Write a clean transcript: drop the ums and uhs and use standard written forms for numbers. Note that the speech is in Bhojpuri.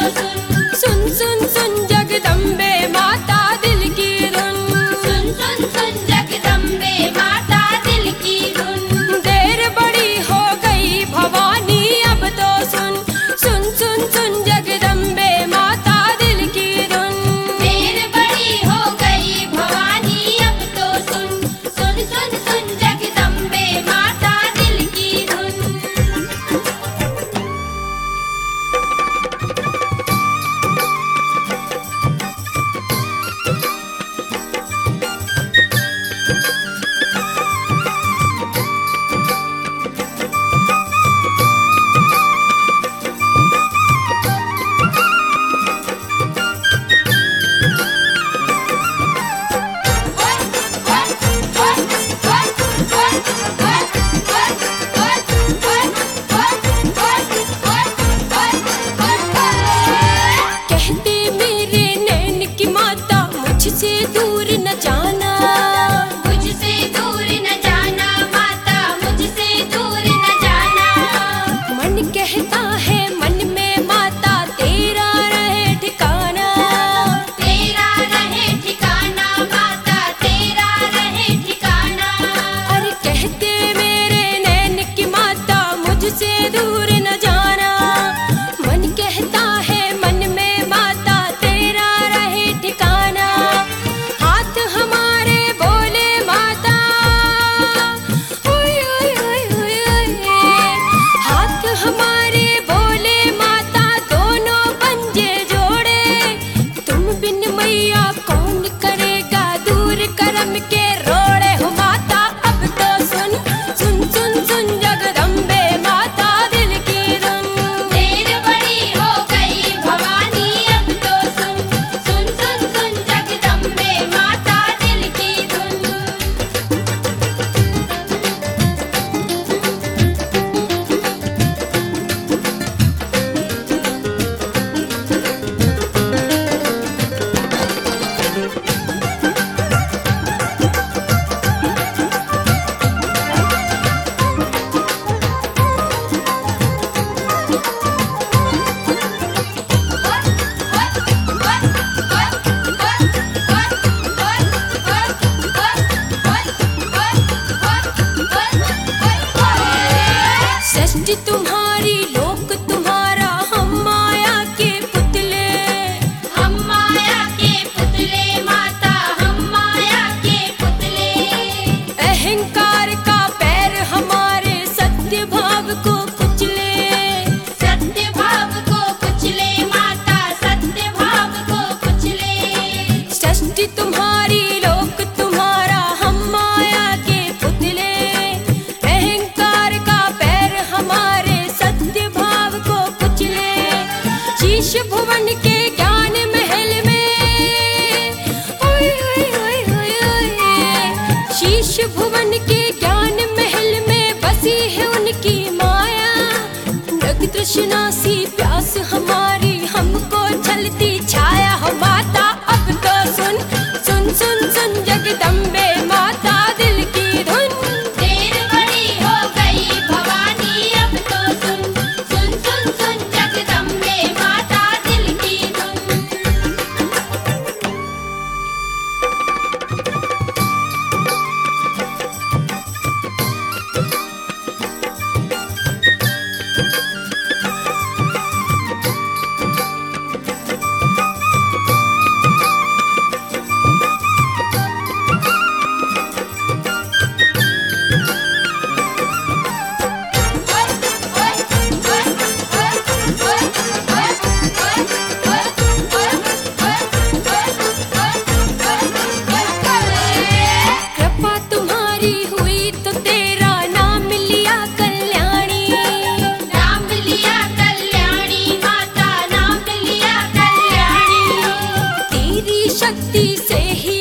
सुन सुन सुन जगदम्बे माता दिल की धुन। सुन सुन सुन जगदम्बे माता दिल की धुन। देर बड़ी हो गई भवानी अब तो सुन। सुन सुन सुन जगदम्बे माता दिल की धुन। देर बड़ी हो गई भवानी अब तो सुन। सुन सुन सुन जगदम्बे माता दिल की धुन। कहते मेरे नैन की माता मुझसे दूर न जाना। मुझसे दूर न जाना माता, मुझसे दूर न जाना। मन कहता है मन में माता तेरा रहे ठिकाना। तेरा रहे ठिकाना माता, तेरा रहे ठिकाना। अरे कहते मेरे नैन की माता मुझसे दूर न जाना। मन कहता है मन में माता तेरा रहे ठिकाना। हाथ हमारे बोले माता ओए ओए ओए ओए ओए। हाथ हमारे बोले माता दोनों पंजे जोड़े। तुम बिन मैया कौन करेगा दूर करम के रोड़े हो माता अब तो सुन। सुन सुन सुन जगदम्बे माता दिल की धुन। देर बड़ी हो गई भवानी अब तो सुन। सुन सुन सुन जगदम्बे माता दिल की धुन। सृष्टि तुम्हारी लोक तुम्हारा हम माया के पुतले। हम माया के पुतले माता, हम माया के पुतले। अहंकार का पैर हमारे सत्य भाव को कुचले। सत्य भाव को कुचले माता, सत्य भाव को कुचले। सृष्टि तुम्हारी लोक तुम्हारा हम माया के पुतले। अहंकार का पैर हमारे सत्य भाव को कुचले। शीश भुवन के ज्ञान महल में ओए ओए ओए ओए ओए। शीश भुवन के ज्ञान महल में बसी है उनकी माया। नग तृष्णा सी प्यास हमारी हमको छलती छाया हो माता अब तो सुन। सुन सुन सुन जगदम्बे माता दिल की धुन। देर बड़ी हो गई भवानी अब तो सुन। सुन सुन सुन जगदम्बे माता दिल की धुन। कृपा तुम्हारी हुई तो तेरा नाम लिया कल्याणी। नाम लिया कल्याणी माता, नाम लिया कल्याणी। तेरी शक्ति से ही